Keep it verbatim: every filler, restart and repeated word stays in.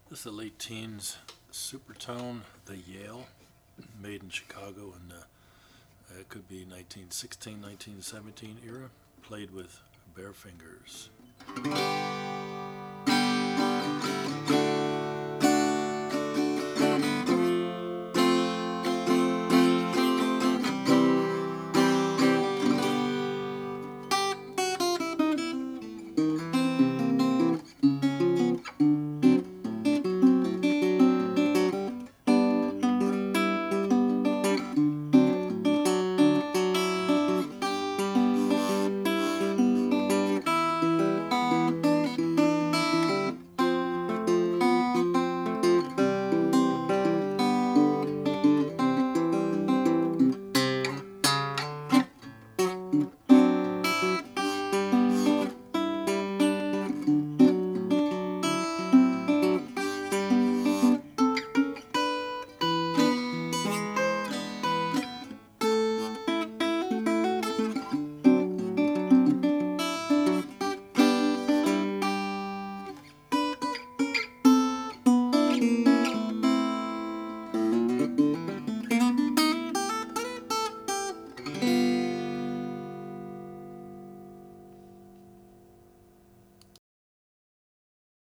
This is the late teens Supertone, the Yale, made in Chicago in the, uh, it could be nineteen sixteen, nineteen seventeen era, played with bare fingers.